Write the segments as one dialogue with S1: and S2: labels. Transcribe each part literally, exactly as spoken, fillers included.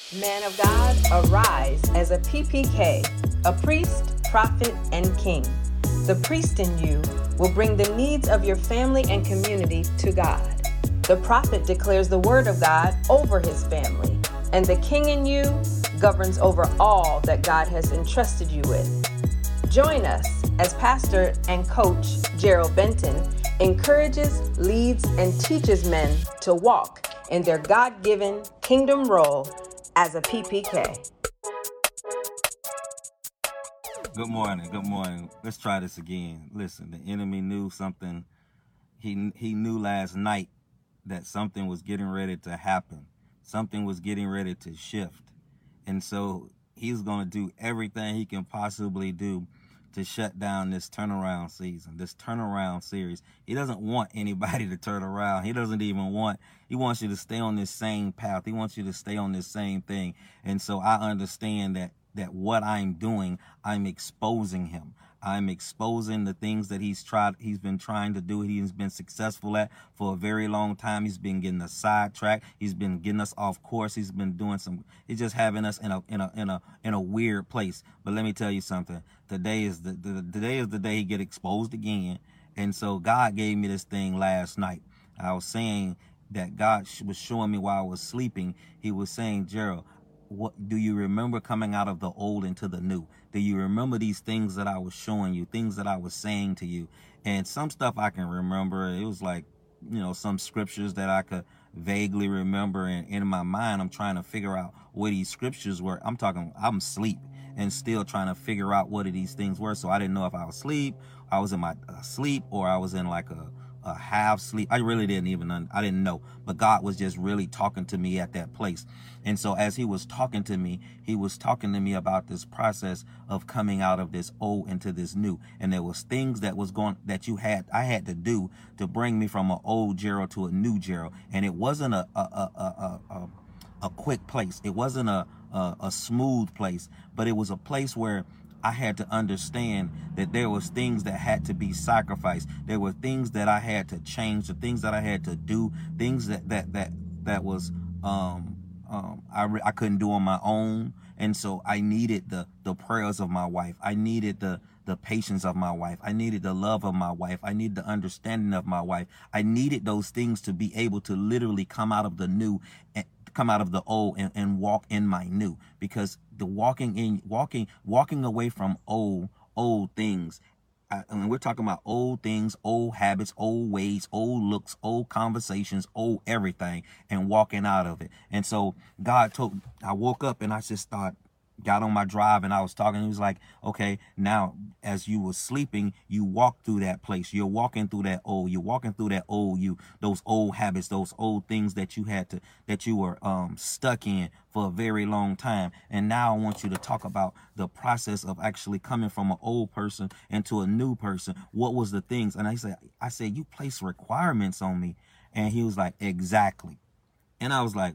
S1: Man of God, arise as a P P K, a priest, prophet, and king. The priest in you will bring the needs of your family and community to God. The prophet declares the word of God over his family, and the king in you governs over all that God has entrusted you with. Join us as pastor and coach Gerald Benton encourages, leads, and teaches men to walk in their God-given kingdom role as a P P K.
S2: Good morning. Good morning. Let's try this again. Listen, the enemy knew something. He he knew last night that something was getting ready to happen. Something was getting ready to shift. And so he's going to do everything he can possibly do to shut down this turnaround season, this turnaround series. He doesn't want anybody to turn around. He doesn't even want, he wants you to stay on this same path. He wants you to stay on this same thing. And so I understand that that what I'm doing, I'm exposing him. I'm exposing the things that he's tried, he's been trying to do, he's been successful at for a very long time. He's been getting us sidetracked. He's been getting us off course. He's been doing some, he's just having us in a in a in a in a weird place. But let me tell you something. Today is the, the today is the day he get exposed again. And so God gave me this thing last night. I was saying that God was showing me while I was sleeping. He was saying, Gerald, what do you remember coming out of the old into the new? Do you remember these things that I was showing you, things that I was saying to you? And some stuff I can remember. It was like, you know, some scriptures that I could vaguely remember. And in my mind, I'm trying to figure out what these scriptures were. I'm talking, I'm asleep and still trying to figure out what these things were. So I didn't know if I was asleep, I was in my uh, sleep, or I was in like a, a half sleep. I really didn't even, I didn't know. But God was just really talking to me at that place. And so as he was talking to me, he was talking to me about this process of coming out of this old into this new. And there was things that was going, that you had, I had to do to bring me from an old Gerald to a new Gerald. And it wasn't a, a, a, a, a, a quick place. It wasn't a, a, a smooth place, but it was a place where I had to understand that there was things that had to be sacrificed. There were things that I had to change, the things that I had to do, things that that that that was um um I re- I couldn't do on my own. And so I needed the the prayers of my wife. I needed the the patience of my wife. I needed the love of my wife. I needed the understanding of my wife. I needed those things to be able to literally come out of the new and come out of the old and, and walk in my new, because the walking in walking walking away from old old things, I, and we're talking about old things, old habits, old ways, old looks, old conversations, old everything, and walking out of it. And so God told, I woke up and I just thought, got on my drive and I was talking. He was like, okay, now as you were sleeping, you walk through that place. You're walking through that old, you're walking through that old you, those old habits, those old things that you had to, that you were um, stuck in for a very long time. And now I want you to talk about the process of actually coming from an old person into a new person. What was the things? And I said, I said, you place requirements on me. And he was like, exactly. And I was like,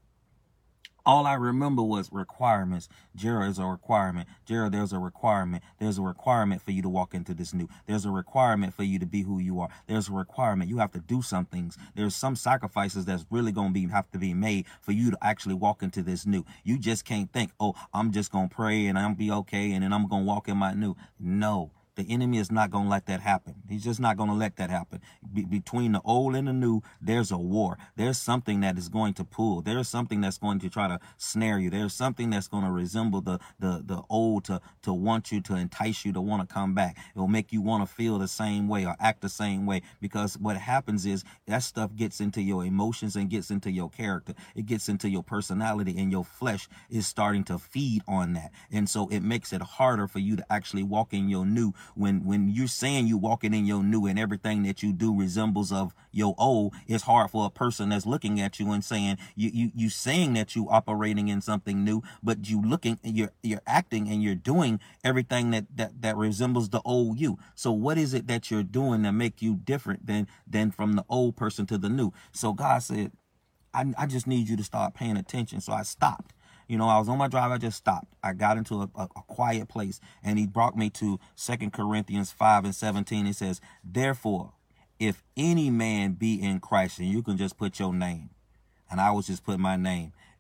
S2: all I remember was requirements. Gerald is a requirement. Gerald, there's a requirement. There's a requirement for you to walk into this new. There's a requirement for you to be who you are. There's a requirement. You have to do some things. There's some sacrifices that's really going to be have to be made for you to actually walk into this new. You just can't think, oh, I'm just going to pray and I'm be okay and then I'm going to walk in my new. No. The enemy is not going to let that happen. He's just not going to let that happen. Be- between the old and the new, there's a war. There's something that is going to pull. There's something that's going to try to snare you. There's something that's going to resemble the the the old to to want you, to entice you to want to come back. It will make you want to feel the same way or act the same way, because what happens is that stuff gets into your emotions and gets into your character. It gets into your personality, and your flesh is starting to feed on that. And so it makes it harder for you to actually walk in your new. When when you're saying you walking in your new and everything that you do resembles of your old, it's hard for a person that's looking at you and saying you you you saying that you operating in something new, but you looking you're you're acting and you're doing everything that that that resembles the old you. So what is it that you're doing that make you different than than from the old person to the new? So God said, I I just need you to start paying attention. So I stopped. You know, I was on my drive. I just stopped. I got into a, a, a quiet place, and he brought me to Second Corinthians five and seventeen. It says, therefore, if any man be in Christ, and you can just put your name, and I was just put my name.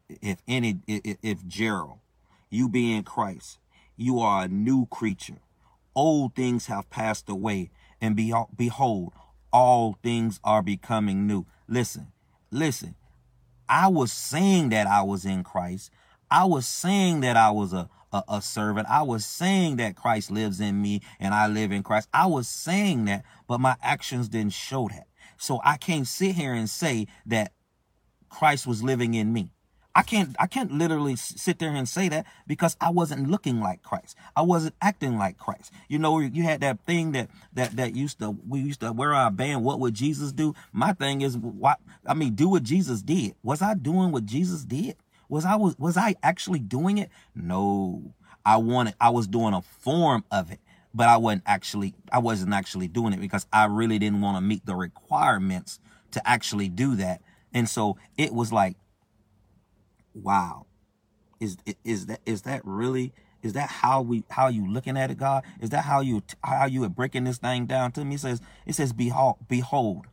S2: if any, if, if Gerald, you be in Christ, you are a new creature. Old things have passed away, and be, behold, all things are becoming new. Listen, listen. I was saying that I was in Christ. I was saying that I was a, a, a servant. I was saying that Christ lives in me and I live in Christ. I was saying that, but my actions didn't show that. So I can't sit here and say that Christ was living in me. I can't, I can't literally sit there and say that because I wasn't looking like Christ. I wasn't acting like Christ. You know, you had that thing that, that, that used to, we used to wear our band. What would Jesus do? My thing is, what, I mean, do what Jesus did. Was I doing what Jesus did? Was I, was, was I actually doing it? No, I wanted, I was doing a form of it, but I wasn't actually, I wasn't actually doing it because I really didn't want to meet the requirements to actually do that. And so it was like, wow, is is that is that really is that how we how you looking at it, God? Is that how you how you are breaking this thing down to me? It says it says behold, behold,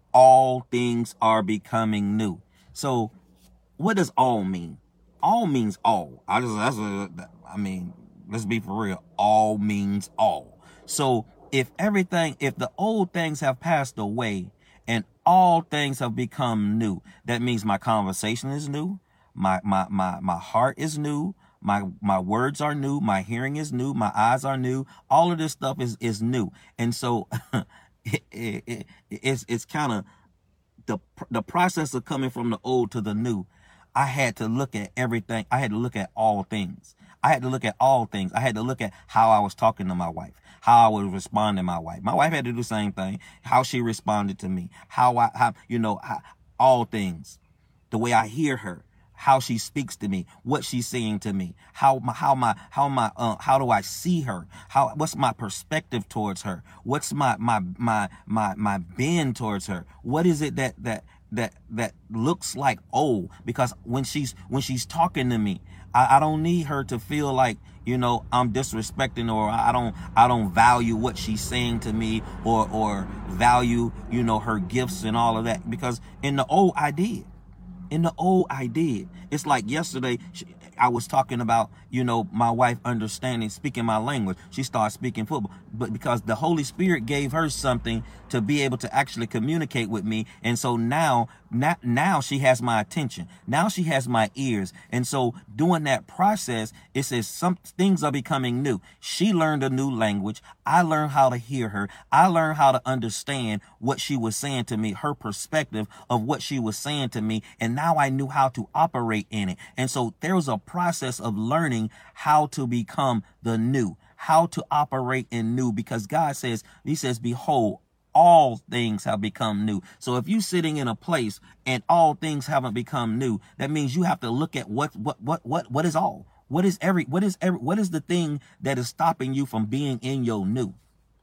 S2: all things are becoming new. So, what does all mean? All means all. I just that's a, I mean, let's be for real. All means all. So if everything, if the old things have passed away and all things have become new, that means my conversation is new. My, my, my, my heart is new. My, my words are new. My hearing is new. My eyes are new. All of this stuff is, is new. And so it, it, it, it's, it's kind of the, the process of coming from the old to the new. I had to look at everything. I had to look at all things. I had to look at all things. I had to look at how I was talking to my wife, how I was responding to my wife. My wife had to do the same thing, how she responded to me, how I, how, you know, how, all things, the way I hear her, how she speaks to me, what she's saying to me, how my, how my, how my, uh, how do I see her? How, what's my perspective towards her? What's my, my, my, my, my bend towards her? What is it that, that, that, that looks like, oh, because when she's, when she's talking to me, I, I don't need her to feel like, you know, I'm disrespecting or I don't, I don't value what she's saying to me or, or value, you know, her gifts and all of that, because in the old I did. In the old, I did. It's like yesterday, I was talking about, you know, my wife understanding, speaking my language. She started speaking football, but because the Holy Spirit gave her something to be able to actually communicate with me. And so now, now, now she has my attention. Now she has my ears. And so doing that process, it says some things are becoming new. She learned a new language. I learned how to hear her. I learned how to understand what she was saying to me, her perspective of what she was saying to me. And now I knew how to operate in it. And so there was a process of learning how to become the new, how to operate in new, because God says, he says, behold, all things have become new. So if you're sitting in a place and all things haven't become new, that means you have to look at what, what, what, what, what is all, what is every, what is every, what is the thing that is stopping you from being in your new?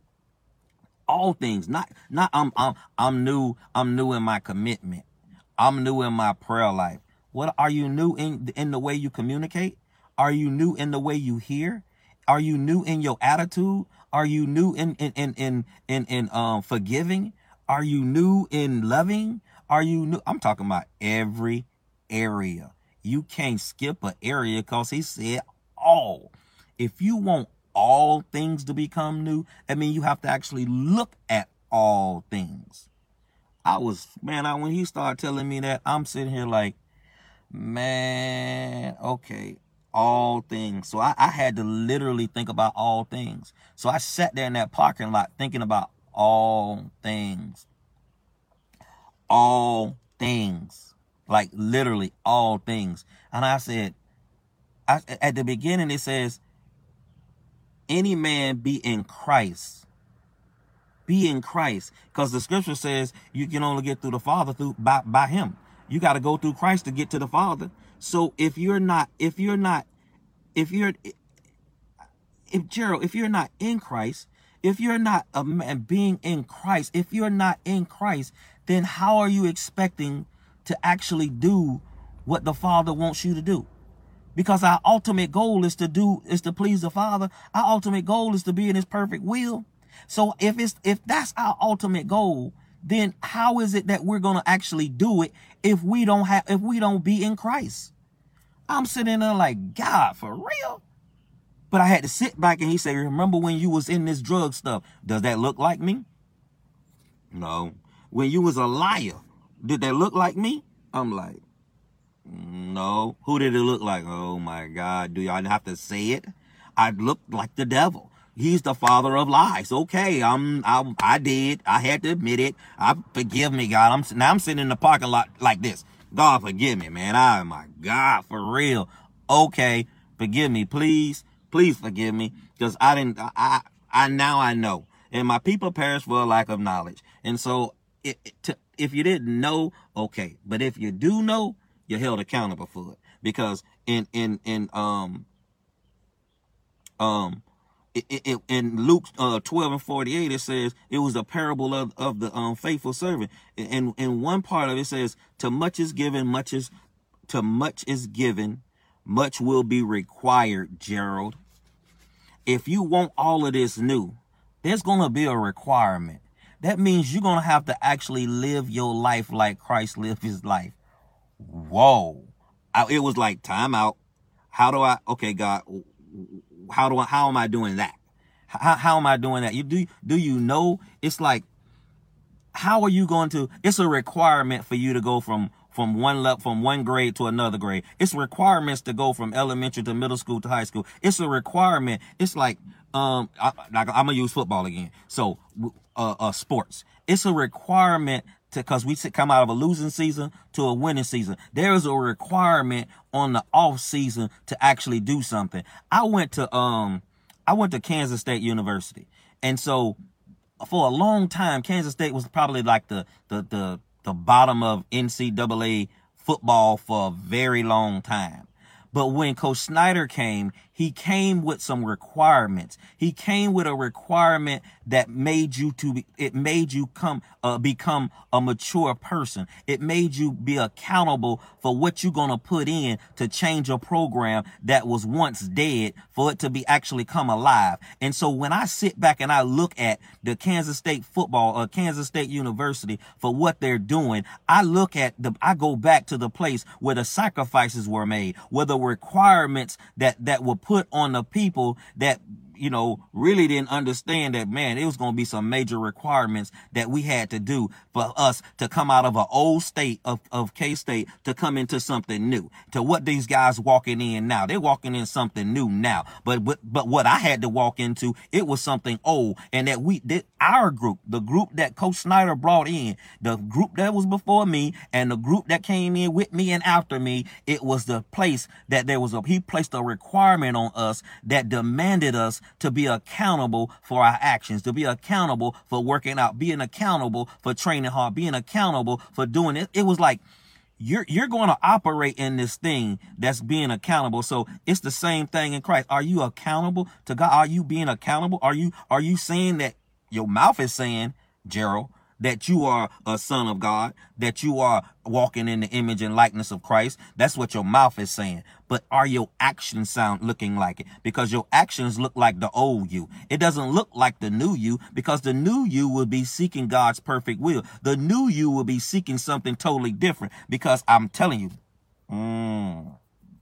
S2: All things, not, not, I'm, I'm, I'm new. I'm new in my commitment. I'm new in my prayer life. What are you new in, in the way you communicate? Are you new in the way you hear? Are you new in your attitude? Are you new in, in, in, in, in, in um, forgiving? Are you new in loving? Are you new? I'm talking about every area. You can't skip an area because he said all. If you want all things to become new, I mean, you have to actually look at all things. I was, man, I, when he started telling me that, I'm sitting here like, man, okay, all things. So I, I had to literally think about all things. So I sat there in that parking lot thinking about all things. All things. Like literally all things. And I said, I, at the beginning it says, any man be in Christ. Be in Christ. Because the scripture says you can only get through the Father through by, by him. You got to go through Christ to get to the Father. So if you're not, if you're not, if you're, if Gerald, if you're not in Christ, if you're not a man being in Christ, if you're not in Christ, then how are you expecting to actually do what the Father wants you to do? Because our ultimate goal is to do, is to please the Father. Our ultimate goal is to be in his perfect will. So if it's, if that's our ultimate goal, then how is it that we're going to actually do it if we don't have, if we don't be in Christ? I'm sitting there like, God, for real? But I had to sit back and he said, remember when you was in this drug stuff? Does that look like me? No. When you was a liar, did that look like me? I'm like, no. Who did it look like? Oh my God. Do y'all have to say it? I looked like the devil. He's the father of lies. Okay, I'm, I, I did. I had to admit it. I forgive me, God. I'm now I'm sitting in the parking lot like this. God, forgive me, man. Oh my God, for real. Okay, forgive me, please, please forgive me, because I didn't. I, I, I now I know, and my people perish for a lack of knowledge. And so, it, it, to, if you didn't know, okay, but if you do know, you're held accountable for it, because in in in um um. It, it, in Luke uh, twelve and forty-eight, it says it was a parable of, of the um, faithful servant. And in one part of it says, to much is given, much is to much is given, much will be required, Gerald. If you want all of this new, there's going to be a requirement. That means you're going to have to actually live your life like Christ lived his life. Whoa. I, it was like, time out. How do I, okay, God, How do I, how am I doing that? How, how am I doing that? You do, do you know? It's like, how are you going to, it's a requirement for you to go from, from one level, from one grade to another grade. It's requirements to go from elementary to middle school to high school. It's a requirement. It's like, um, I, like I'm going to use football again. So, uh, uh, sports, it's a requirement to, cause we come out of a losing season to a winning season. There is a requirement on the off season to actually do something. I went to, um, I went to Kansas State University. And so for a long time, Kansas State was probably like the, the, the, the bottom of N C double A football for a very long time. But when Coach Snyder came, he came with some requirements. He came with a requirement that made you to be, it made you come, uh, become a mature person. It made you be accountable for what you're going to put in to change a program that was once dead for it to be actually come alive. And so when I sit back and I look at the Kansas State football, uh, Kansas State University for what they're doing, I look at the, I go back to the place where the sacrifices were made, where the requirements that, that were put on the people that, you know, really didn't understand that, man, it was going to be some major requirements that we had to do for us to come out of an old state of, of K-State to come into something new, to what these guys walking in now. They're walking in something new now. But, but, but what I had to walk into, it was something old. And that we did, our group, the group that Coach Snyder brought in, the group that was before me and the group that came in with me and after me, it was the place that there was a, he placed a requirement on us that demanded us to be accountable for our actions, to be accountable for working out, being accountable for training hard, being accountable for doing it. It was like, you're, you're going to operate in this thing that's being accountable. So it's the same thing in Christ. Are you accountable to God? Are you being accountable? Are you, are you saying that your mouth is saying, Gerald, that you are a son of God, that you are walking in the image and likeness of Christ? That's what your mouth is saying. But are your actions sound looking like it? Because your actions look like the old you. It doesn't look like the new you, because the new you will be seeking God's perfect will. The new you will be seeking something totally different, because I'm telling you, mm,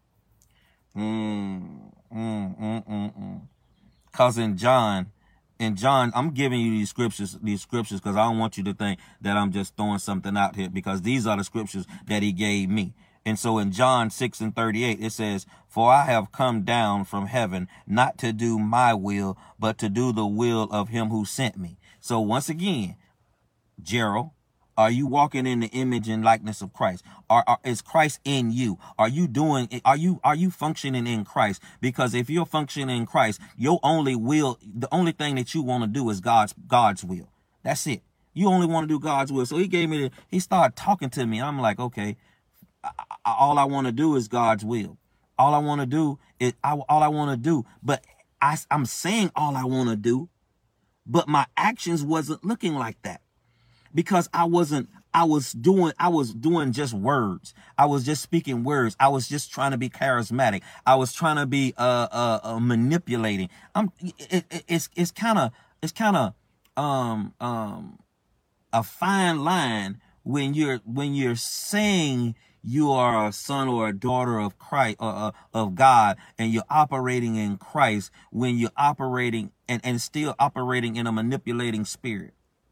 S2: mm, mm, mm, mm, mm. Cause in John, And John, I'm giving you these scriptures, these scriptures, because I don't want you to think that I'm just throwing something out here, because these are the scriptures that he gave me. And so in John six and thirty-eight, it says, for I have come down from heaven, not to do my will, but to do the will of him who sent me. So once again, Gerald, are you walking in the image and likeness of Christ? Are, are, is Christ in you? Are you doing, are you, are you functioning in Christ? Because if you're functioning in Christ, your only will, the only thing that you want to do is God's, God's will. That's it. You only want to do God's will. So he gave me the, he started talking to me. I'm like, okay, I, I, all I want to do is God's will. All I want to do is, I, all I want to do, but I, I'm saying all I want to do, but my actions wasn't looking like that. Because I wasn't, I was doing, I was doing just words. I was just speaking words. I was just trying to be charismatic. I was trying to be, uh, uh, uh manipulating. I'm, it, it, it's, it's kind of, it's kind of, um, um, a fine line when you're, when you're saying you are a son or a daughter of Christ, uh, uh, of God, and you're operating in Christ when you're operating and, and still operating in a manipulating spirit.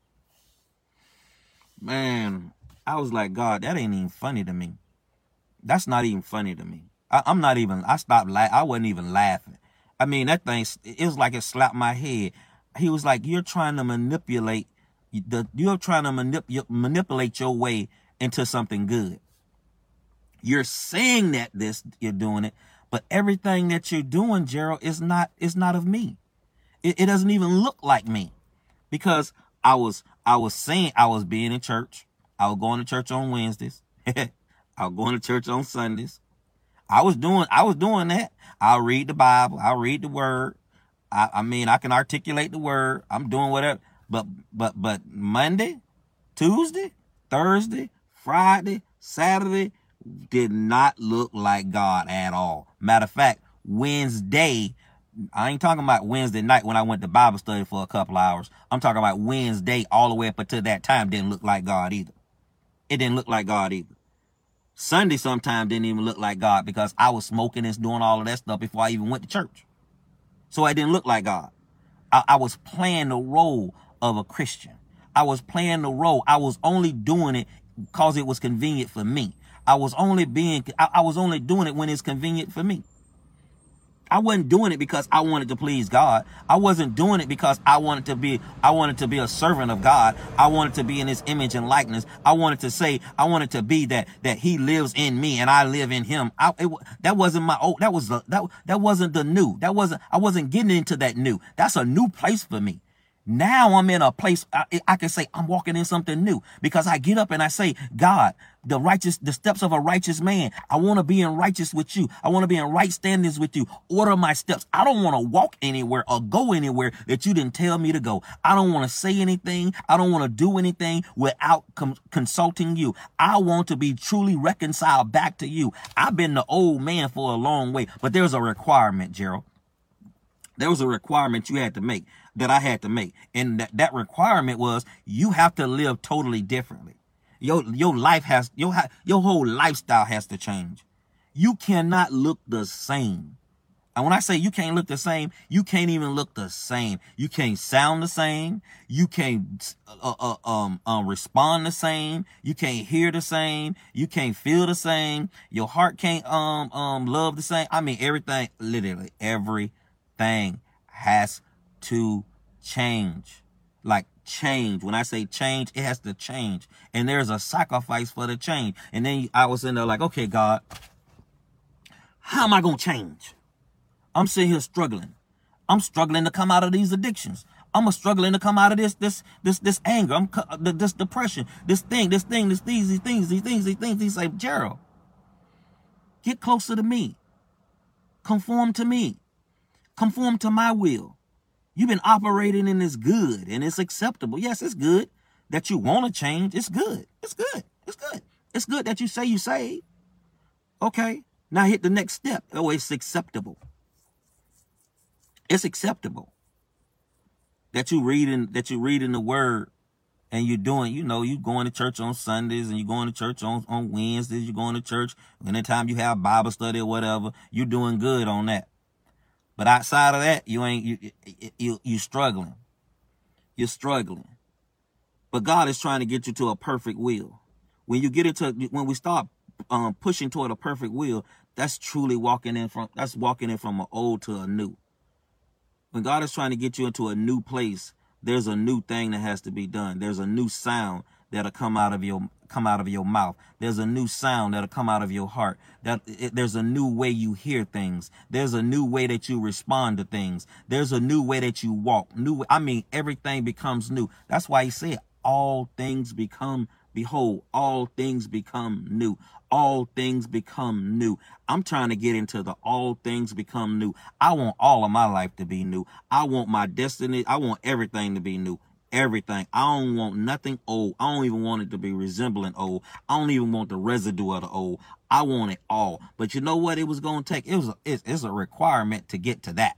S2: Man, I was like, God, that ain't even funny to me. That's not even funny to me. I, I'm not even, I stopped, la- I wasn't even laughing. I mean, that thing, it was like it slapped my head. He was like, you're trying to manipulate, the, you're trying to manip- manipulate your way into something good. You're saying that this, you're doing it, but everything that you're doing, Gerald, is not, is not of me. It, it doesn't even look like me, because I was, I was saying I was being in church. I was going to church on Wednesdays. I was going to church on Sundays. I was doing, I was doing that. I'll read the Bible. I'll read the word. I, I mean, I can articulate the word. I'm doing whatever. But, but, but Monday, Tuesday, Thursday, Friday, Saturday did not look like God at all. Matter of fact, Wednesday, I ain't talking about Wednesday night when I went to Bible study for a couple hours. I'm talking about Wednesday all the way up until that time didn't look like God either. It didn't look like God either. Sunday sometimes didn't even look like God because I was smoking and doing all of that stuff before I even went to church. So it didn't look like God. I, I was playing the role of a Christian. I was playing the role. I was only doing it because it was convenient for me. I was only being, I, I was only doing it when it's convenient for me. I wasn't doing it because I wanted to please God. I wasn't doing it because I wanted to be, I wanted to be a servant of God. I wanted to be in his image and likeness. I wanted to say, I wanted to be that, that he lives in me and I live in him. I, it, that wasn't my old, that was the, that, that wasn't the new. That wasn't, I wasn't getting into that new. That's a new place for me. Now I'm in a place I, I can say I'm walking in something new because I get up and I say, God, the righteous, the steps of a righteous man. I want to be in righteous with you. I want to be in right standings with you. Order my steps. I don't want to walk anywhere or go anywhere that you didn't tell me to go. I don't want to say anything. I don't want to do anything without com- consulting you. I want to be truly reconciled back to you. I've been the old man for a long way, but there's a requirement, Gerald. There was a requirement you had to make that I had to make. And that, that requirement was you have to live totally differently. Your, your life has, your, your whole lifestyle has to change. You cannot look the same. And when I say you can't look the same, you can't even look the same. You can't sound the same. You can't uh, uh, um, um, respond the same. You can't hear the same. You can't feel the same. Your heart can't um um love the same. I mean, everything, literally every thing has to change. Like change. When I say change, it has to change. And there's a sacrifice for the change. And then I was in there like, okay, God, how am I going to change? I'm sitting here struggling. I'm struggling to come out of these addictions. I'm struggling to come out of this, this, this, this anger. I'm this depression, this thing, this thing, this these, these things, these things, these things. He's like, Gerald, get closer to me. Conform to me. Conform to my will. You've been operating in this good and it's acceptable. Yes, it's good that you want to change. It's good. It's good. It's good. It's good that you say you saved. Okay. Now hit the next step. Oh, it's acceptable. It's acceptable that you reading, that you reading the word and you're doing, you know, you going to church on Sundays and you're going to church on, on Wednesdays. You're going to church anytime you have Bible study or whatever. You're doing good on that. But outside of that, you ain't, you, you, you, you struggling. You're struggling. But God is trying to get you to a perfect will. When you get into, when we start um, pushing toward a perfect will, that's truly walking in from, that's walking in from an old to a new. When God is trying to get you into a new place, there's a new thing that has to be done. There's a new sound that'll come out of your come out of your mouth. There's a new sound that'll come out of your heart. That it, there's a new way you hear things. There's a new way that you respond to things. There's a new way that you walk. New, I mean, everything becomes new. That's why he said, all things become, behold, all things become new. All things become new. I'm trying to get into the all things become new. I want all of my life to be new. I want my destiny. I want everything to be new. Everything. I don't want nothing old. I don't even want it to be resembling old. I don't even want the residue of the old. I want it all. But you know what it was going to take? It was a, it's, it's a requirement to get to that.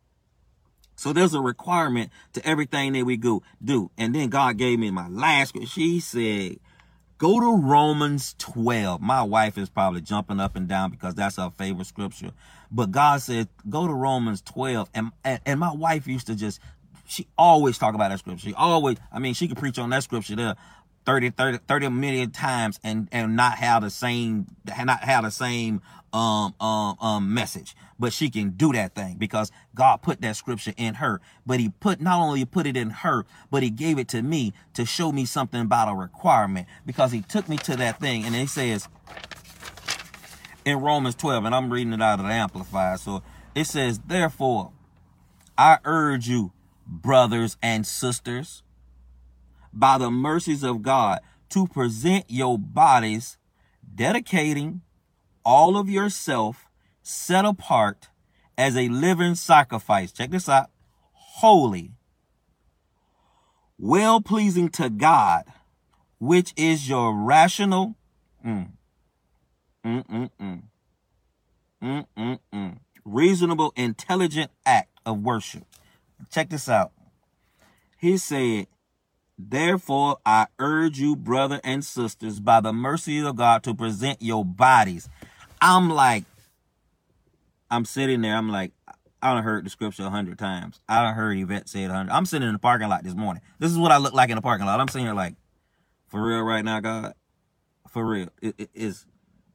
S2: So there's a requirement to everything that we go do. And then God gave me my last scripture. She said, Go to Romans twelve. My wife is probably jumping up and down because that's her favorite scripture. But God said, go to Romans twelve. And, and, and my wife used to just, she always talk about that scripture. She always, I mean, she could preach on that scripture there thirty, thirty, thirty million times and, and not have the same, not have the same, um, um, um, message. But she can do that thing because God put that scripture in her. But he put, not only put it in her, but he gave it to me to show me something about a requirement, because he took me to that thing. And he says in Romans twelve, and I'm reading it out of the Amplified. So it says, therefore, I urge you, brothers and sisters, by the mercies of God, to present your bodies, dedicating all of yourself, set apart as a living sacrifice. Check this out. Holy, well-pleasing to God, which is your rational, mm, mm, mm, mm, mm, mm, mm, reasonable, intelligent act of worship. Check this out. He said, therefore, I urge you, brother and sisters, by the mercy of God, to present your bodies. I'm like, I'm sitting there. I'm like, I done heard the scripture a hundred times. I done heard Yvette say it a hundred. I'm sitting in the parking lot this morning. This is what I look like in the parking lot. I'm sitting here like, for real right now, God? For real. It, it is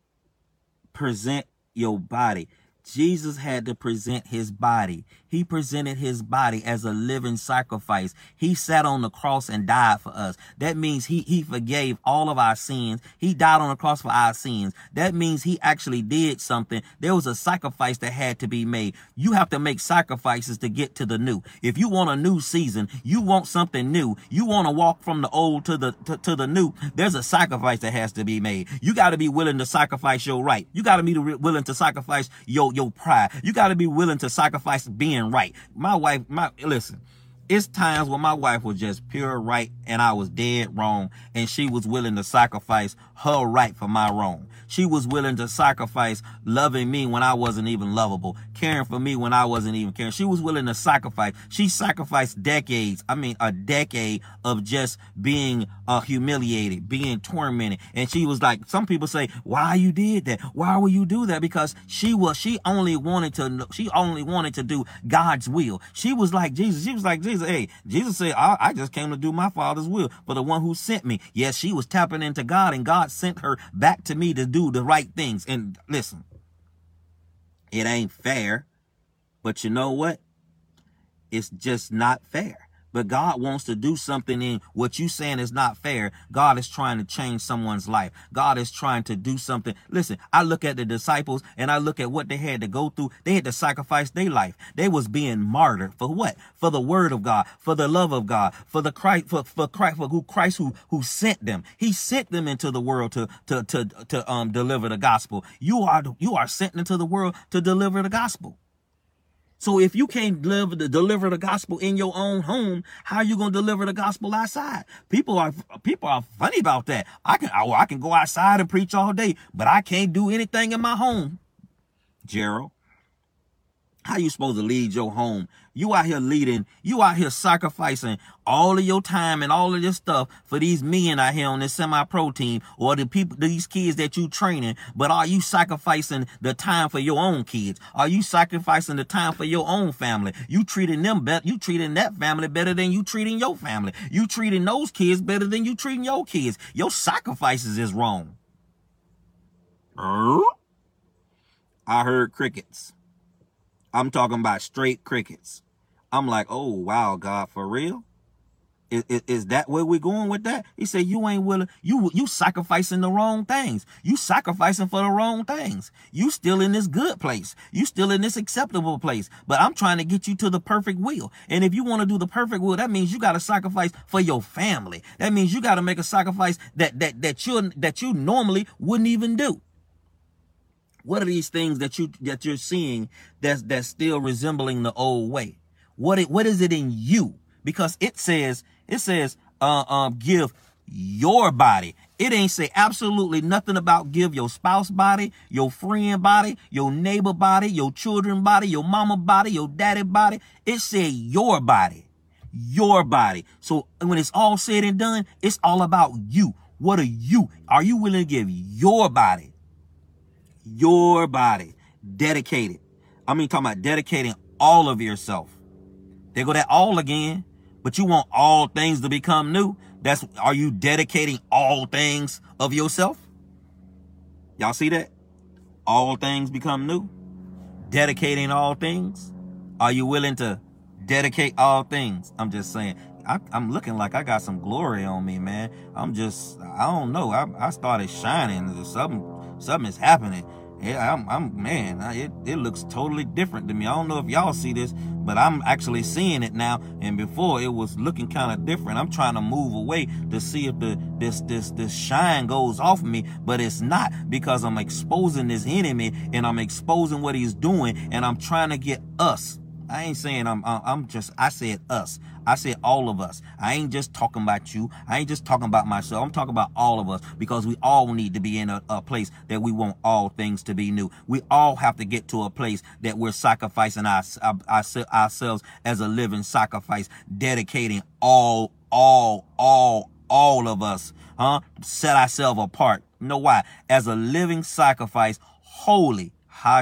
S2: present your body. Jesus had to present his body. He presented his body as a living sacrifice. He sat on the cross and died for us. That means he, he forgave all of our sins. He died on the cross for our sins. That means he actually did something. There was a sacrifice that had to be made. You have to make sacrifices to get to the new. If you want a new season, you want something new, you want to walk from the old to the to, to the new, there's a sacrifice that has to be made. You got to be willing to sacrifice your right. You got to be willing to sacrifice your your pride. You got to be willing to sacrifice being right. My wife, my listen, it's times when my wife was just pure right and I was dead wrong, and she was willing to sacrifice her right for my wrong. She was willing to sacrifice loving me when I wasn't even lovable, caring for me when I wasn't even caring. She was willing to sacrifice. She sacrificed decades, I mean a decade of just being uh, humiliated, being tormented. And she was like, some people say, why you did that? Why would you do that? Because she was, she only wanted to, she only wanted to do God's will. She was like Jesus. She was like Jesus. Hey, Jesus said, I, I just came to do my Father's will for the one who sent me. Yes, she was tapping into God, and God sent her back to me to do the right things. And listen, it ain't fair, but you know what? It's just not fair. But God wants to do something in what you saying is not fair. God is trying to change someone's life. God is trying to do something. Listen, I look at the disciples and I look at what they had to go through. They had to sacrifice their life. They was being martyred for what? For the word of God, for the love of God, for the Christ, for, for Christ, for who Christ who, who sent them. He sent them into the world to, to, to, to, um, deliver the gospel. You are, you are sent into the world to deliver the gospel. So if you can't deliver the, deliver the gospel in your own home, how are you going to deliver the gospel outside? People are people are funny about that. I can I, I can go outside and preach all day, but I can't do anything in my home. Gerald, how you supposed to lead your home? You out here leading, you out here sacrificing all of your time and all of this stuff for these men out here on this semi-pro team, or the people, these kids that you training. But are you sacrificing the time for your own kids? Are you sacrificing the time for your own family? You treating them better, you treating that family better than you treating your family. You treating those kids better than you treating your kids. Your sacrifices is wrong. I heard crickets. I'm talking about straight crickets. I'm like, oh, wow, God, for real? Is, is, is that where we're going with that? He said, you ain't willing. You, you sacrificing the wrong things. You sacrificing for the wrong things. You still in this good place. You still in this acceptable place. But I'm trying to get you to the perfect will. And if you want to do the perfect will, that means you got to sacrifice for your family. That means you got to make a sacrifice that, that, that you, that you normally wouldn't even do. What are these things that you that you're seeing that's that's still resembling the old way? What it what is it in you? Because it says it says uh um give your body. It ain't say absolutely nothing about give your spouse body, your friend body, your neighbor body, your children body, your mama body, your daddy body. It said your body, your body. So when it's all said and done, it's all about you. What are you? Are you willing to give your body, your body, dedicated? I mean, talking about dedicating all of yourself. There go that all again. But you want all things to become new. That's, are you dedicating all things of yourself? Y'all see that? All things become new. Dedicating all things. Are you willing to dedicate all things? I'm just saying. I, I'm looking like I got some glory on me, man. I'm just, I don't know. I, I started shining. Something, something is happening. Yeah, I'm, I'm man, it, it looks totally different to me. I don't know if y'all see this, but I'm actually seeing it now. And before, it was looking kind of different. I'm trying to move away to see if the this this this shine goes off me, but it's not, because I'm exposing this enemy and I'm exposing what he's doing, and I'm trying to get us. I ain't saying I'm, I'm just, I said us. I said all of us. I ain't just talking about you. I ain't just talking about myself. I'm talking about all of us, because we all need to be in a, a place that we want all things to be new. We all have to get to a place that we're sacrificing our, our, our, ourselves as a living sacrifice, dedicating all, all, all, all of us, huh? Set ourselves apart. You know why? As a living sacrifice, holy,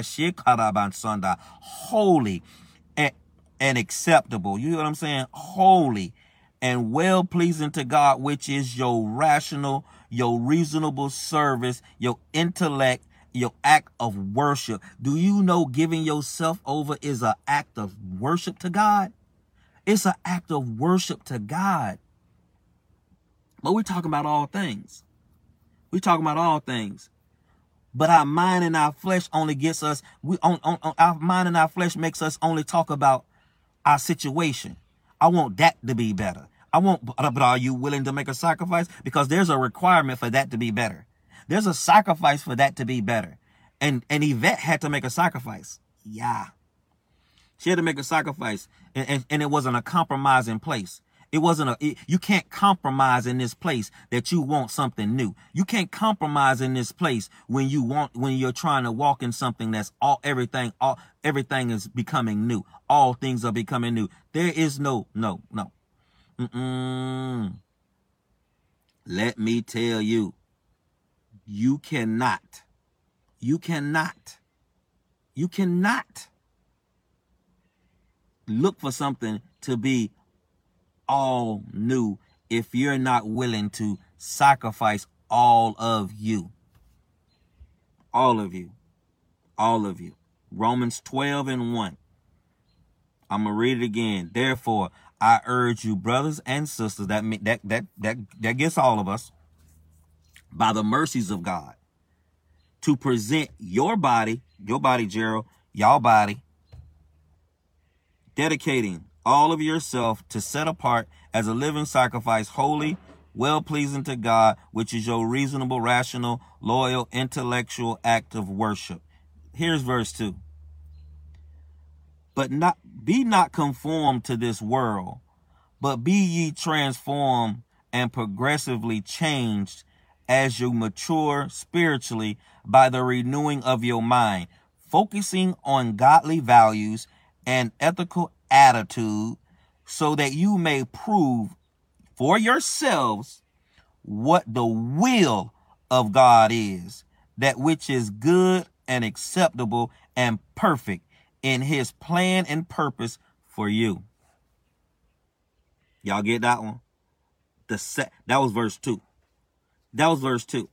S2: holy, and acceptable. You know what I'm saying? Holy and well pleasing to God, which is your rational, your reasonable service, your intellect, your act of worship. Do you know giving yourself over is an act of worship to God? It's an act of worship to God. But we're talking about all things. We're talking about all things. But our mind and our flesh only gets us, we on, on, on our mind and our flesh makes us only talk about our situation. I want that to be better. I want, but are you willing to make a sacrifice? Because there's a requirement for that to be better. There's a sacrifice for that to be better. And, and Yvette had to make a sacrifice. Yeah. She had to make a sacrifice. And, and, and it wasn't a compromising place. It wasn't a, it, you can't compromise in this place that you want something new. You can't compromise in this place when you want, when you're trying to walk in something that's all, everything, all, everything is becoming new. All things are becoming new. There is no, no, no. Mm-mm. Let me tell you, you cannot, you cannot, you cannot look for something to be all new if you're not willing to sacrifice all of you. All of you. All of you. Romans twelve and one. I'm going to read it again. Therefore, I urge you, brothers and sisters, that, that, that, that, that gets all of us, by the mercies of God, to present your body, your body, Gerald, y'all body, dedicating all of yourself to set apart as a living sacrifice, holy, well-pleasing to God, which is your reasonable, rational, loyal, intellectual act of worship. Here's verse two. But not be not conformed to this world, but be ye transformed and progressively changed as you mature spiritually by the renewing of your mind, focusing on godly values and ethical attitude, so that you may prove for yourselves what the will of God is, that which is good and acceptable and perfect in his plan and purpose for you. Y'all get that one? The set, that was verse two. That was verse two.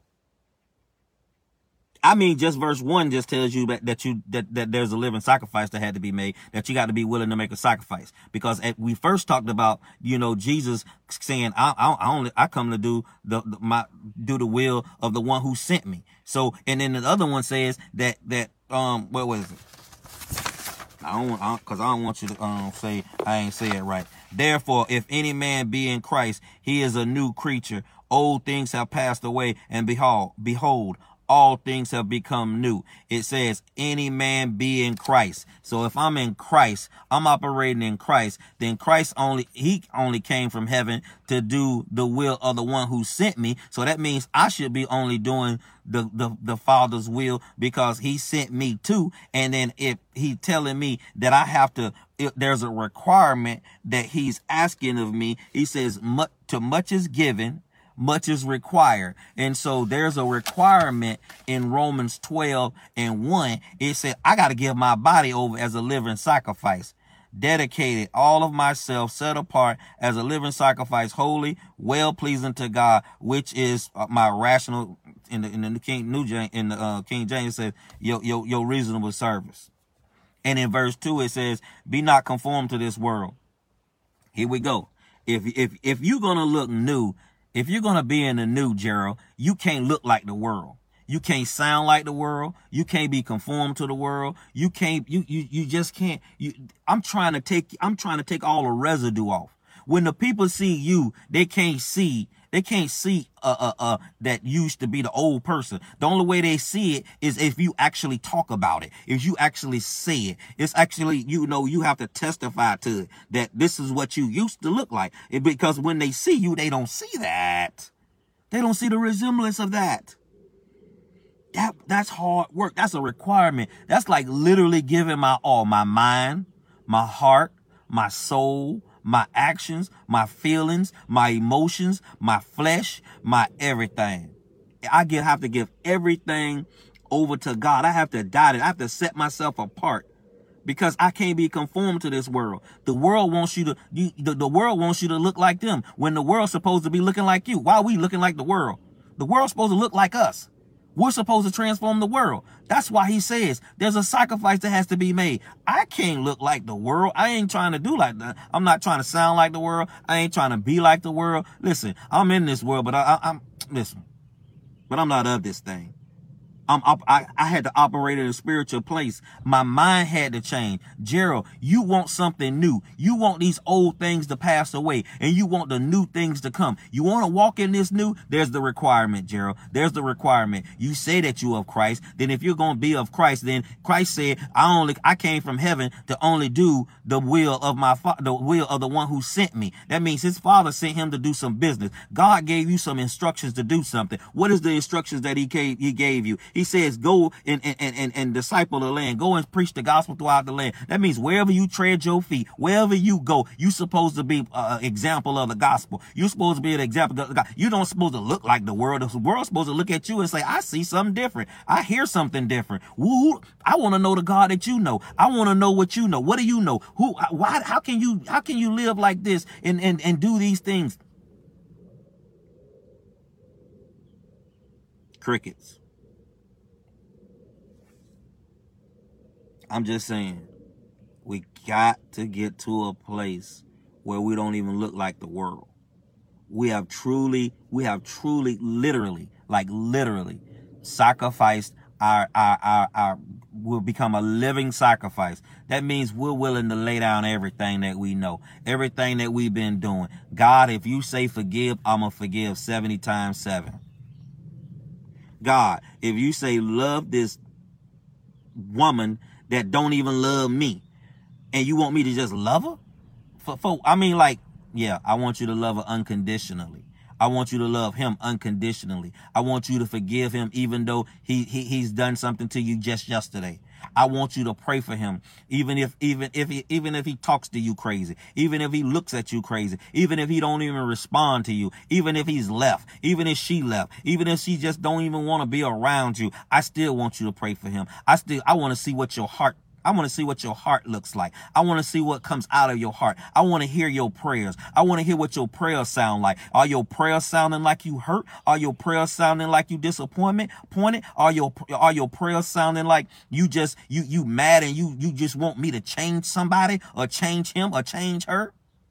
S2: I mean, just verse one just tells you that, that you that, that there's a living sacrifice that had to be made, that you got to be willing to make a sacrifice. Because at, we first talked about, you know, Jesus saying, I, I, I only I come to do the, the my do the will of the one who sent me. So, and then the other one says that that um what was it? I don't want, because I, I don't want you to um say I ain't say it right. Therefore, if any man be in Christ, he is a new creature. Old things have passed away, and behold, behold. all things have become new. It says, any man be in Christ. So if I'm in Christ, I'm operating in Christ, then Christ only, he only came from heaven to do the will of the one who sent me. So that means I should be only doing the, the, the Father's will, because he sent me too. And then if he telling me that I have to, if there's a requirement that he's asking of me, he says, to much is given, much is required. And so there's a requirement in Romans twelve and one. It said, I got to give my body over as a living sacrifice, dedicated, all of myself set apart as a living sacrifice, holy, well pleasing to God, which is my rational. In the in the King New James, in the uh, King James says your your your reasonable service. And in verse two it says, be not conformed to this world. Here we go. If if if you're gonna look new, if you're gonna be in the new, Gerald, you can't look like the world. You can't sound like the world. You can't be conformed to the world. You can't. You you you just can't. You, I'm trying to take. I'm trying to take all the residue off. When the people see you, they can't see. They can't see uh, uh, uh, that used to be the old person. The only way they see it is if you actually talk about it, if you actually say it. It's actually, you know, you have to testify to it that this is what you used to look like. It, because when they see you, they don't see that. They don't see the resemblance of that. That that's hard work. That's a requirement. That's like literally giving my all, my mind, my heart, my soul, my actions, my feelings, my emotions, my flesh, my everything. I get, have to give everything over to God. I have to die to it. I have to set myself apart because I can't be conformed to this world. The world wants you to, you, the, the world wants you to look like them when the world's supposed to be looking like you. Why are we looking like the world? The world's supposed to look like us. We're supposed to transform the world. That's why he says there's a sacrifice that has to be made. I can't look like the world. I ain't trying to do like that. I'm not trying to sound like the world. I ain't trying to be like the world. Listen, I'm in this world, but I, I, I'm, listen, but I'm not of this thing. I'm up, I, I had to operate in a spiritual place. My mind had to change. Gerald, you want something new. You want these old things to pass away and you want the new things to come. You want to walk in this new? There's the requirement, Gerald. There's the requirement. You say that you of Christ. Then if you're going to be of Christ, then Christ said, I only, I came from heaven to only do the will of my father, the will of the one who sent me. That means his father sent him to do some business. God gave you some instructions to do something. What is the instructions that he gave, he gave you? He says, go and, and, and, and disciple the land. Go and preach the gospel throughout the land. That means wherever you tread your feet, wherever you go, you're supposed to be an uh, example of the gospel. You're supposed to be an example of the gospel. You don't supposed to look like the world. The world's supposed to look at you and say, I see something different. I hear something different. Woo, I want to know the God that you know. I want to know what you know. What do you know? Who, why, how can you, how can you live like this and, and, and do these things? Crickets. I'm just saying, we got to get to a place where we don't even look like the world. We have truly, we have truly, literally, like literally sacrificed our, our, our, our, we'll become a living sacrifice. That means we're willing to lay down everything that we know, everything that we've been doing. God, if you say forgive, I'm going to forgive seventy times seven. God, if you say love this woman that don't even love me, and you want me to just love her? For, for, I mean, like, yeah, I want you to love her unconditionally. I want you to love him unconditionally. I want you to forgive him even though he, he he's done something to you just yesterday. I want you to pray for him, even if even if he even if he talks to you crazy, even if he looks at you crazy, even if he don't even respond to you, even if he's left, even if she left, even if she just don't even want to be around you. I still want you to pray for him. I still I want to see what your heart I want to see what your heart looks like. I want to see what comes out of your heart. I want to hear your prayers. I want to hear what your prayers sound like. Are your prayers sounding like you hurt? Are your prayers sounding like you disappointment? Pointed? Are your are your prayers sounding like you just you you mad and you you just want me to change somebody or change him or change her?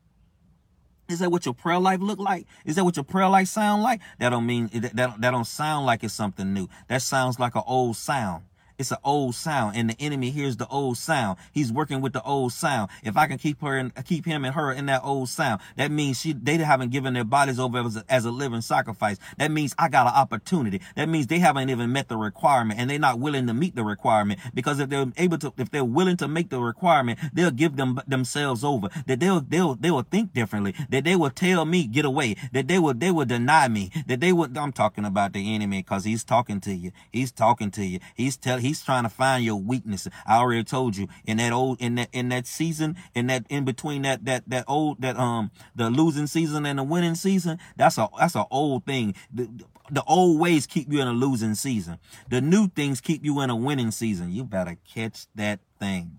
S2: Is that what your prayer life look like? Is that what your prayer life sound like? That don't mean that that don't sound like it's something new. That sounds like an old sound. It's an old sound, and the enemy hears the old sound. He's working with the old sound. If I can keep her and keep him and her in that old sound, that means she they haven't given their bodies over as a, as a living sacrifice. That means I got an opportunity. That means they haven't even met the requirement, and they're not willing to meet the requirement. Because if they're able to, if they're willing to make the requirement, they'll give them themselves over. That they'll they'll they will think differently. That they will tell me get away. That they will they will deny me. That they would. I'm talking about the enemy because he's talking to you. He's talking to you. He's telling. he's trying to find your weakness. I already told you in that old, in that, in that season, in that, in between that, that, that old, that, um, the losing season and the winning season, that's a, that's an old thing. The, the old ways keep you in a losing season. The new things keep you in a winning season. You better catch that thing.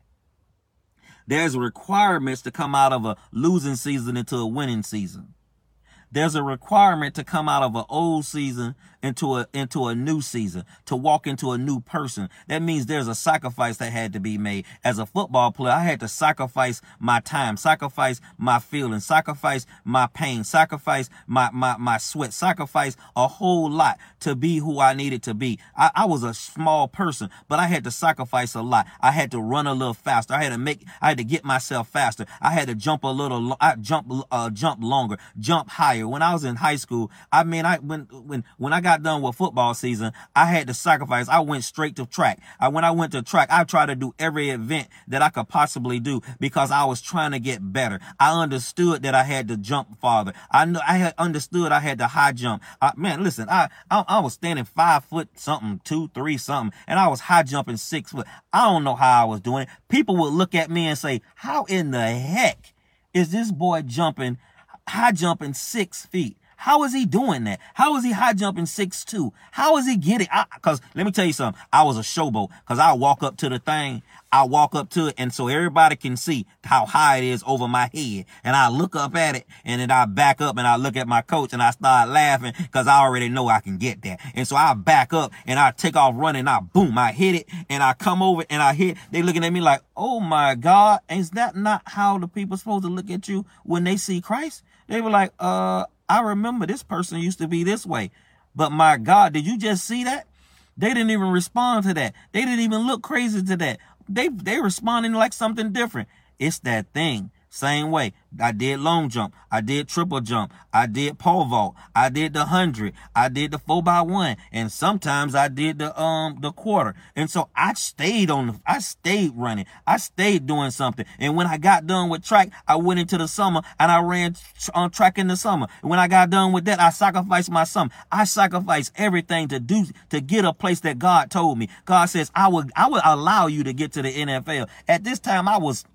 S2: There's requirements to come out of a losing season into a winning season. There's a requirement to come out of an old season into a into a new season, to walk into a new person. That means there's a sacrifice that had to be made. As a football player, I had to sacrifice my time, sacrifice my feelings, sacrifice my pain, sacrifice my my, my sweat, sacrifice a whole lot to be who I needed to be. I, I was a small person, but I had to sacrifice a lot. I had to run a little faster. I had to make, I had to get myself faster. I had to jump a little, I jump, uh, jump longer, jump higher. When I was in high school, I mean, I when when when I got done with football season, I had to sacrifice. I went straight to track. I when I went to track, I tried to do every event that I could possibly do because I was trying to get better. I understood that I had to jump farther. I know I had understood I had to high jump. I, man, listen, I, I I was standing five foot something, two, three something, and I was high jumping six foot. I don't know how I was doing it. People would look at me and say, "How in the heck is this boy jumping?" High jumping six feet. How is he doing that? How is he high jumping six two? How is he getting? Because let me tell you something. I was a showboat because I walk up to the thing. I walk up to it, and so everybody can see how high it is over my head. And I look up at it, and then I back up, and I look at my coach, and I start laughing because I already know I can get that. And so I back up, and I take off running. And I boom, I hit it, and I come over, and I hit. They looking at me like, "Oh my God, is that not how the people supposed to look at you when they see Christ?" They were like, uh, I remember this person used to be this way. But my God, did you just see that? They didn't even respond to that. They didn't even look crazy to that. They they responding like something different. It's that thing. Same way. I did long jump. I did triple jump. I did pole vault. I did the hundred. I did the four by one. And sometimes I did the um the quarter. And so I stayed on the, I stayed running. I stayed doing something. And when I got done with track, I went into the summer and I ran on track in the summer. And when I got done with that, I sacrificed my summer. I sacrificed everything to do to get a place that God told me. God says, I would I would allow you to get to the N F L. At this time, I was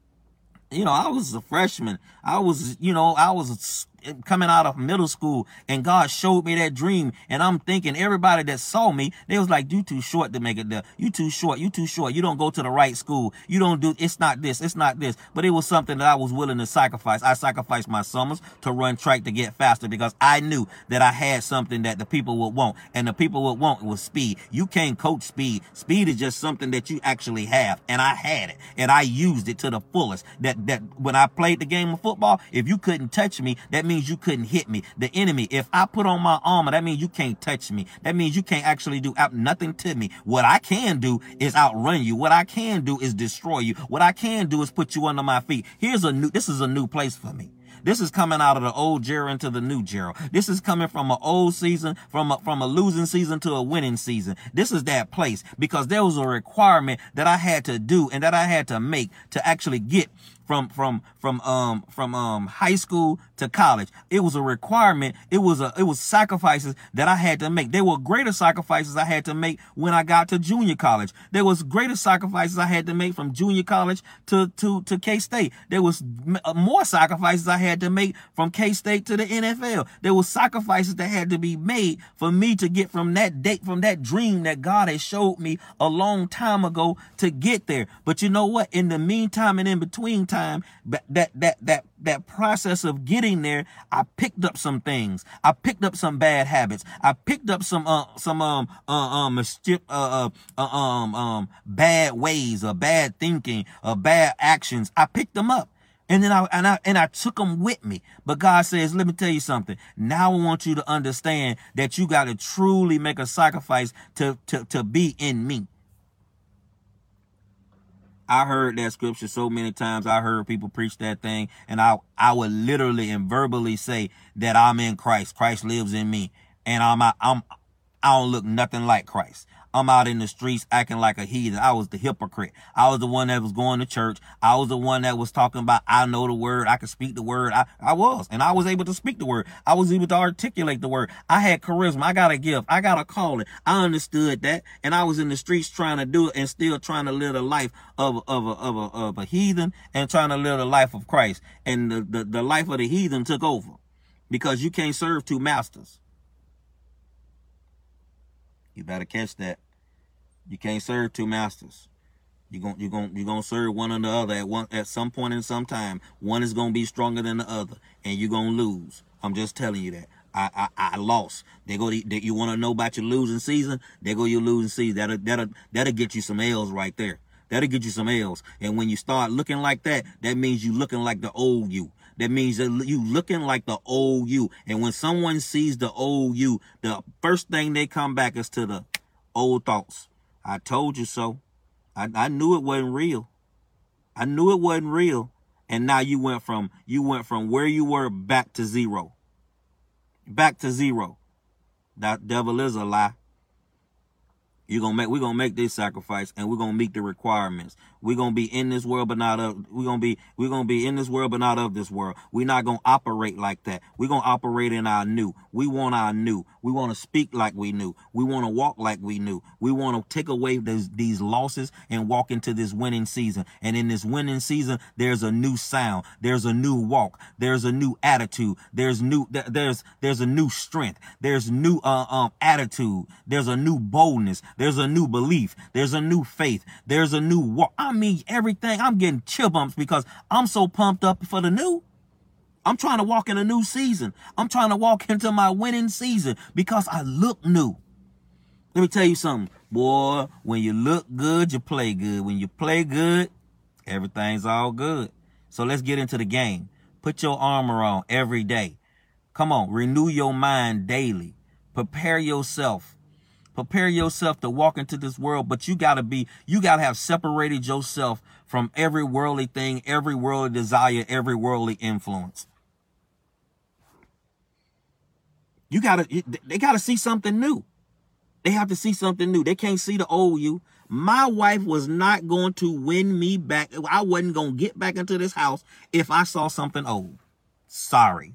S2: You know, I was a freshman. I was, you know, I was coming out of middle school, and God showed me that dream. And I'm thinking everybody that saw me, they was like, "You too short to make it there. You too short. You too short. You don't go to the right school. You don't do, it's not this. It's not this." But it was something that I was willing to sacrifice. I sacrificed my summers to run track to get faster because I knew that I had something that the people would want, and the people would want was speed. You can't coach speed. Speed is just something that you actually have. And I had it, and I used it to the fullest. That, that when I played the game of football, if you couldn't touch me, that means you couldn't hit me. The enemy, if I put on my armor, that means you can't touch me. That means you can't actually do out nothing to me. What I can do is outrun you. What I can do is destroy you. What I can do is put you under my feet. Here's a new, this is a new place for me. This is coming out of the old Gerald into the new Gerald. This is coming from an old season, from a, from a losing season to a winning season. This is that place because there was a requirement that I had to do and that I had to make to actually get from, from, from, um, from, um, high school to college. It was a requirement. It was a, it was sacrifices that I had to make. There were greater sacrifices I had to make when I got to junior college. There was greater sacrifices I had to make from junior college to, to, to K-State. There was more sacrifices I had to make from K-State to the N F L. There was sacrifices that had to be made for me to get from that date, from that dream that God had showed me a long time ago to get there. But you know what? In the meantime and in between time, that that that that that process of getting there, I picked up some things. I picked up some bad habits. I picked up some uh some um uh, um mischief, uh, uh um um bad ways or bad thinking or bad actions. I picked them up. And then I, and I, and I took them with me. But God says, let me tell you something. Now I want you to understand that you got to truly make a sacrifice to, to, to be in me. I heard that scripture so many times. I heard people preach that thing, and I, I would literally and verbally say that I'm in Christ. Christ lives in me, and I'm, I'm, I don't look nothing like Christ. I'm out in the streets acting like a heathen. I was the hypocrite. I was the one that was going to church. I was the one that was talking about, I know the word. I can speak the word. I, I was, and I was able to speak the word. I was able to articulate the word. I had charisma. I got a gift. I got a calling. I understood that. And I was in the streets trying to do it and still trying to live the life of, of, a, of, a, of a heathen and trying to live the life of Christ. And the, the, the life of the heathen took over because you can't serve two masters. You better catch that. You can't serve two masters. You're going you're going you're going to serve one or the other at one at some point in some time. One is going to be stronger than the other, and you're going to lose. I'm just telling you that. I I, I lost. They go. To, you want to know about your losing season? There go your losing season. That'll that'll that'll get you some L's right there. That'll get you some L's. And when you start looking like that, that means you looking like the old you. That means that you looking like the old you. And when someone sees the old you, the first thing they come back is to the old thoughts. I told you so. I, I knew it wasn't real. I knew it wasn't real. And now you went from you went from where you were back to zero. Back to zero. That devil is a lie. You're gonna make we're gonna make this sacrifice and we're gonna meet the requirements. We're gonna be in this world but not of we're gonna be we're gonna be in this world but not of this world. We're not gonna operate like that. We're gonna operate in our new. We want our new. We want to speak like we knew. We want to walk like we knew. We want to take away these, these losses and walk into this winning season. And in this winning season, there's a new sound. There's a new walk. There's a new attitude. There's new there's there's a new strength. There's new uh, um attitude. There's a new boldness. There's a new belief. There's a new faith. There's a new walk. I mean, everything. I'm getting chill bumps because I'm so pumped up for the new. I'm trying to walk in a new season. I'm trying to walk into my winning season because I look new. Let me tell you something. Boy, when you look good, you play good. When you play good, everything's all good. So let's get into the game. Put your armor on every day. Come on, renew your mind daily. Prepare yourself. Prepare yourself to walk into this world, but you gotta be, you gotta have separated yourself from every worldly thing, every worldly desire, every worldly influence. You gotta, they gotta see something new. They have to see something new. They can't see the old you. My wife was not going to win me back. I wasn't going to get back into this house if I saw something old. Sorry.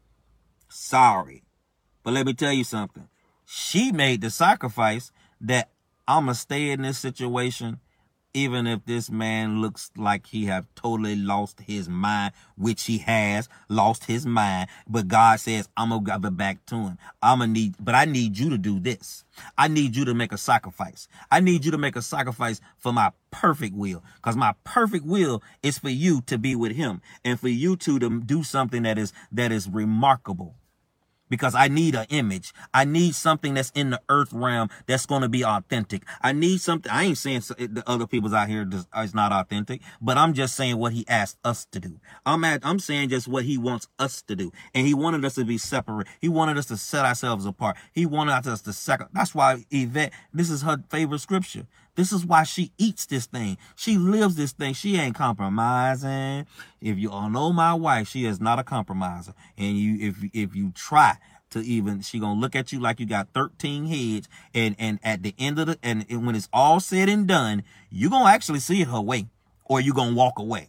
S2: Sorry. But let me tell you something. She made the sacrifice that I'm going to stay in this situation even if this man looks like he have totally lost his mind, which he has lost his mind. But God says, I'm going to give it back to him. I'm going to need, but I need you to do this. I need you to make a sacrifice. I need you to make a sacrifice for my perfect will, because my perfect will is for you to be with him and for you two to do something that is, that is remarkable. Because I need an image. I need something that's in the earth realm that's going to be authentic. I need something. I ain't saying the other people's out here is not authentic, but I'm just saying what he asked us to do. I'm at, I'm saying just what he wants us to do. And he wanted us to be separate. He wanted us to set ourselves apart. He wanted us to sacrifice. That's why Yvette, this is her favorite scripture. This is why she eats this thing. She lives this thing. She ain't compromising. If you all know my wife, she is not a compromiser. And you, if if you try to even, she gonna look at you like you got thirteen heads. And and at the end of the, and, and when it's all said and done, you gonna actually see her way, or you gonna walk away.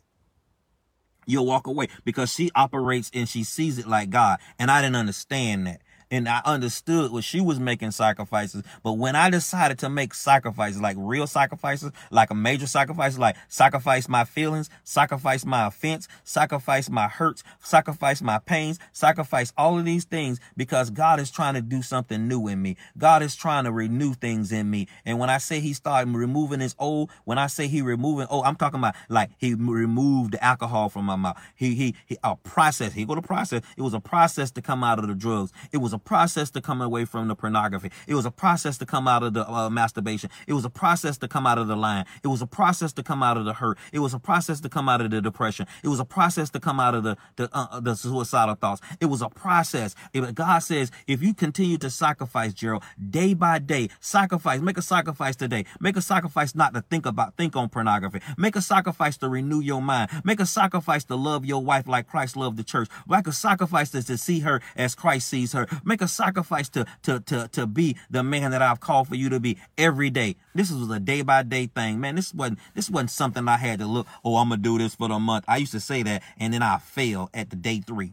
S2: You'll walk away because she operates and she sees it like God. And I didn't understand that. And I understood what she was making sacrifices. But when I decided to make sacrifices, like real sacrifices, like a major sacrifice, like sacrifice my feelings, sacrifice my offense, sacrifice my hurts, sacrifice my pains, sacrifice all of these things, because God is trying to do something new in me. God is trying to renew things in me. And when I say he started removing his old, when I say he removing, oh, I'm talking about like he removed the alcohol from my mouth. He, he, he a process. He go to process. It was a process to come out of the drugs. It was a process to come away from the pornography. It was a process to come out of the uh, masturbation. It was a process to come out of the lying. It was a process to come out of the hurt. It was a process to come out of the depression. It was a process to come out of the the, uh, the suicidal thoughts. It was a process. If God says, if you continue to sacrifice, Gerald, day by day, sacrifice, make a sacrifice today. Make a sacrifice not to think about, think on pornography. Make a sacrifice to renew your mind. Make a sacrifice to love your wife like Christ loved the church. Make a sacrifice to, to see her as Christ sees her. Make a sacrifice to, to, to, to be the man that I've called for you to be every day. This was a day by day thing, man. This wasn't, this wasn't something I had to look, oh, I'm going to do this for the month. I used to say that, and then I fail at the day three.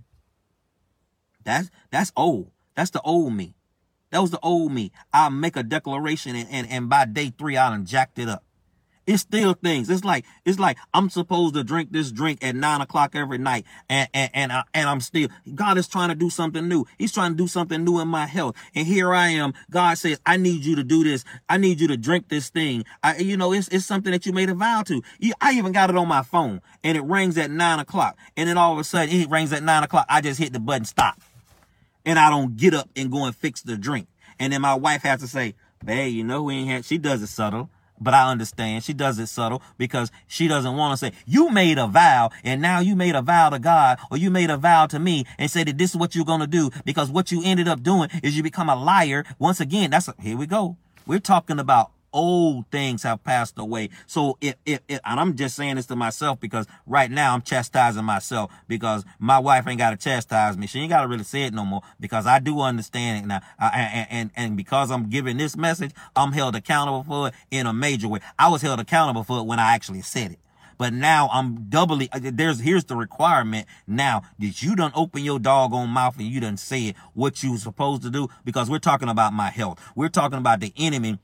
S2: That's, that's old. That's the old me. That was the old me. I'll make a declaration, and, and, and by day three, I done jacked it up. It's still things. It's like, it's like I'm supposed to drink this drink at nine o'clock every night. And, and, and, I, and I'm still, God is trying to do something new. He's trying to do something new in my health. And here I am. God says, I need you to do this. I need you to drink this thing. I, you know, it's, it's something that you made a vow to. You, I even got it on my phone, and it rings at nine o'clock. And then all of a sudden it rings at nine o'clock. I just hit the button, stop. And I don't get up and go and fix the drink. And then my wife has to say, babe, you know, we ain't had, she does it subtle. But I understand she does it subtle because she doesn't want to say, you made a vow and now you made a vow to God, or you made a vow to me and say that this is what you're going to do, because what you ended up doing is you become a liar. Once again, that's a, here we go. We're talking about old things have passed away. So it, it, it, and I'm just saying this to myself because right now I'm chastising myself because my wife ain't got to chastise me. She ain't got to really say it no more because I do understand it now. I, and, and, and because I'm giving this message, I'm held accountable for it in a major way. I was held accountable for it when I actually said it. But now I'm doubly, there's, here's the requirement now that you done open your doggone mouth and you done say it, what you supposed to do, because we're talking about my health. We're talking about the enemy.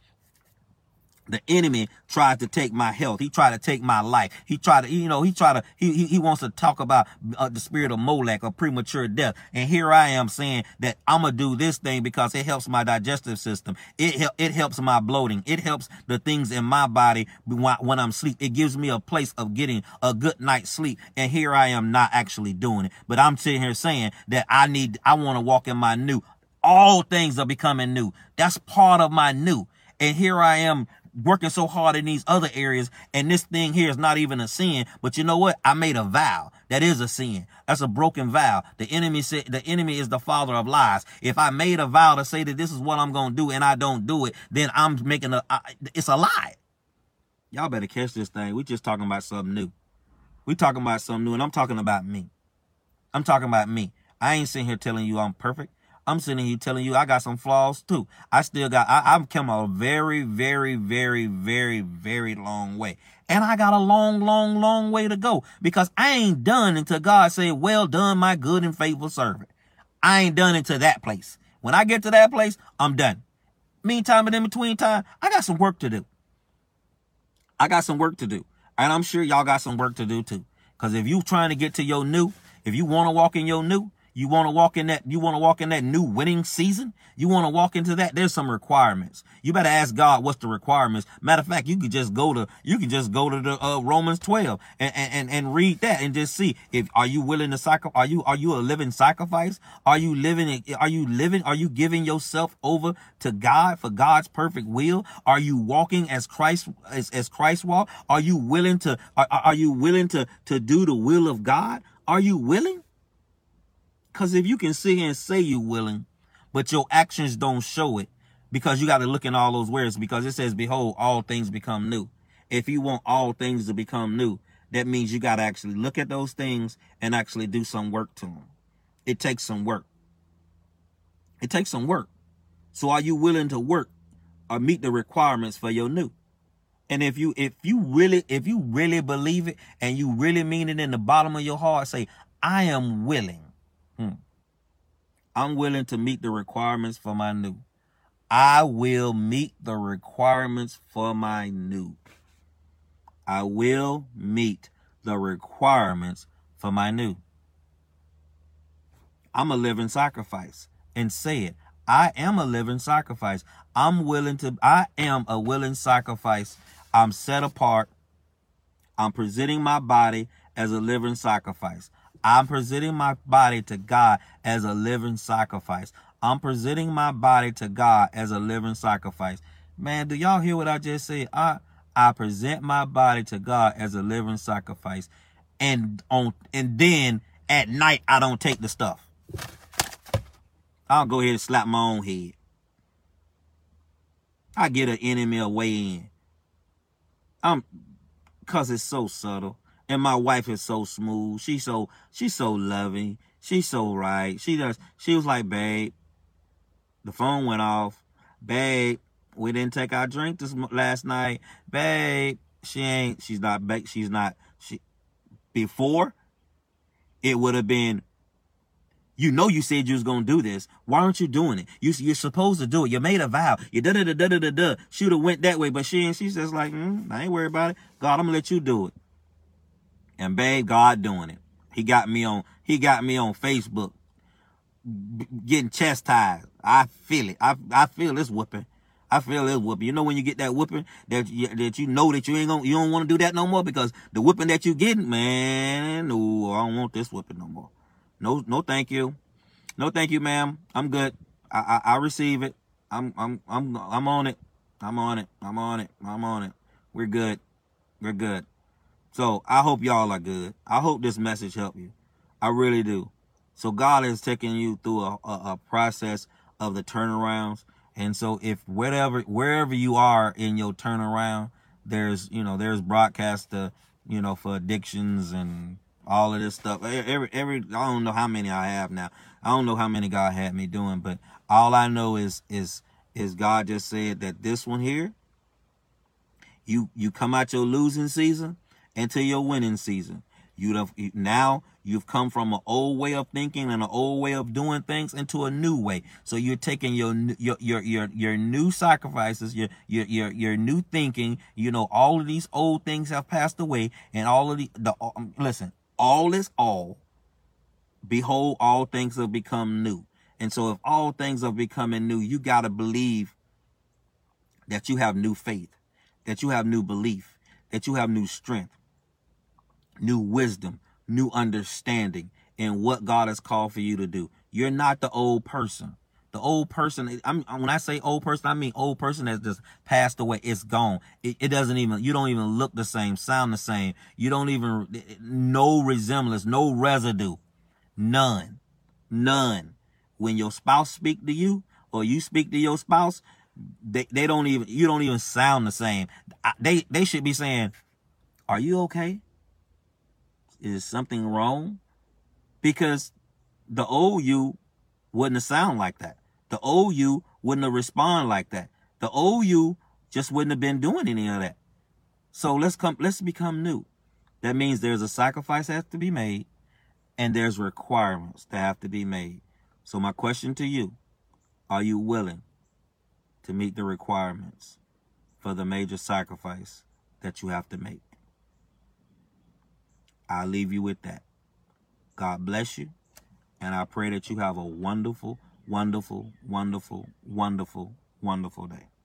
S2: The enemy tried to take my health. He tried to take my life. He tried to, you know, he tried to, he, he, he wants to talk about uh, the spirit of Molech or premature death. And here I am saying that I'm going to do this thing because it helps my digestive system. It, hel- it helps my bloating. It helps the things in my body when, when I'm asleep. It gives me a place of getting a good night's sleep. And here I am not actually doing it. But I'm sitting here saying that I need, I want to walk in my new. All things are becoming new. That's part of my new. And here I am working so hard in these other areas, and this thing here is not even a sin. But you know what? I made a vow. That is a sin. That's a broken vow. The enemy said the enemy is the father of lies. If I made a vow to say that this is what I'm going to do and I don't do it, then I'm making a, I, it's a lie. Y'all better catch this thing. We just talking about something new. We talking about something new, and I'm talking about me. I'm talking about me. I ain't sitting here telling you I'm perfect. I'm sitting here telling you I got some flaws too. I still got, I, I've come a very, very, very, very, very long way. And I got a long, long, long way to go because I ain't done until God say, well done, my good and faithful servant. I ain't done until that place. When I get to that place, I'm done. Meantime and in between time, I got some work to do. I got some work to do. And I'm sure y'all got some work to do too. Because if you trying to get to your new, if you want to walk in your new, You want to walk in that, you want to walk in that new winning season? You want to walk into that? There's some requirements. You better ask God what's the requirements. Matter of fact, you could just go to, you can just go to the uh, Romans twelve and, and, and read that and just see if, are you willing to sacrifice? Are you, are you a living sacrifice? Are you living, are you living, are you giving yourself over to God for God's perfect will? Are you walking as Christ, as, as Christ walked? Are you willing to, are, are you willing to, to do the will of God? Are you willing? Because if you can sit here and say you're willing, but your actions don't show it, because you got to look in all those words, because it says, behold, all things become new. If you want all things to become new, that means you got to actually look at those things and actually do some work to them. It takes some work. It takes some work. So are you willing to work or meet the requirements for your new? And if you, if you really, if you really believe it and you really mean it in the bottom of your heart, say, I am willing. Hmm. I'm willing to meet the requirements for my new. I will meet the requirements for my new. I will meet the requirements for my new. I'm a living sacrifice. And say it. I am a living sacrifice. I'm willing to, I am a willing sacrifice. I'm set apart. I'm presenting my body as a living sacrifice. I'm presenting my body to God as a living sacrifice. I'm presenting my body to God as a living sacrifice. Man, do y'all hear what I just said? I I present my body to God as a living sacrifice. And on and then at night I don't take the stuff. I'll go ahead and slap my own head. I get an enemy a way in. I'm cause it's so subtle. And my wife is so smooth. She's so, she's so loving. She's so right. She does. She was like, babe, The phone went off. Babe, we didn't take our drink this last night. Babe, she ain't, she's not, she's not, she, before, it would have been, you know you said you was going to do this. Why aren't you doing it? You, you're supposed to do it. You made a vow. You da-da-da-da-da-da-da. She would have went that way, but she ain't, she's just like, mm, I ain't worried about it. God, I'm going to let you do it. And babe, God doing it. He got me on, he got me on Facebook getting chastised. I feel it. I I feel this whooping. I feel this whooping. You know when you get that whooping that you, that you know that you ain't gonna, you don't want to do that no more, because the whooping that you getting, man, no, I don't want this whooping no more. No, no, thank you. No, thank you, ma'am. I'm good. I, I I receive it. I'm I'm I'm I'm on it. I'm on it. I'm on it. I'm on it. We're good. We're good. So I hope y'all are good. I hope this message helped you. I really do. So God is taking you through a, a, a process of the turnarounds. And so if whatever, wherever you are in your turnaround, there's, you know, there's broadcast, uh, you know, for addictions and all of this stuff. Every, every, I don't know how many I have now. I don't know how many God had me doing, but all I know is, is, is God just said that this one here, you, you come out your losing season into your winning season. You'd have, now you've come from an old way of thinking and an old way of doing things into a new way. So you're taking your your your your, your new sacrifices, your, your your your new thinking. You know, all of these old things have passed away, and all of the the um, listen, all is all. Behold, all things have become new. And so, if all things are becoming new, you got to believe that you have new faith, that you have new belief, that you have new strength, new wisdom, new understanding in what God has called for you to do. You're not the old person. The old person, I'm, when I say old person, I mean old person that's just passed away. It's gone. It, it doesn't even, you don't even look the same, sound the same. You don't even, no resemblance, no residue, none, none. When your spouse speak to you or you speak to your spouse, they, they don't even, you don't even sound the same. They, they should be saying, are you okay? Is something wrong? Because the old you wouldn't have sound like that. The old you wouldn't have respond like that. The old you just wouldn't have been doing any of that. So let's come, let's become new. That means there's a sacrifice that has to be made, and there's requirements that have to be made. So my question to you, are you willing to meet the requirements for the major sacrifice that you have to make? I'll leave you with that. God bless you. And I pray that you have a wonderful, wonderful, wonderful, wonderful, wonderful day.